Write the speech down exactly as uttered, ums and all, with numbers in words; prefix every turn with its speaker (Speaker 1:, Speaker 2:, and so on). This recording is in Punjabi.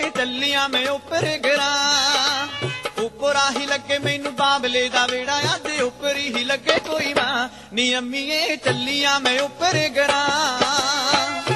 Speaker 1: ਚੱਲੀਆਂ ਮੈਂ ਉੱਪਰ ਗਰਾਂ ਉੱਪਰ ਹੀ ਲੱਗੇ ਮੈਨੂੰ ਬਾਬਲੇ ਦਾ ਵੇੜਾ ਆਦੇ ਉੱਪਰ ਹੀ ਲੱਗੇ ਕੋਈ ਮਾਂ ਨੀ ਅੰਮੀਏ ਚੱਲੀਆਂ ਮੈਂ ਉੱਪਰ ਗਰਾਂ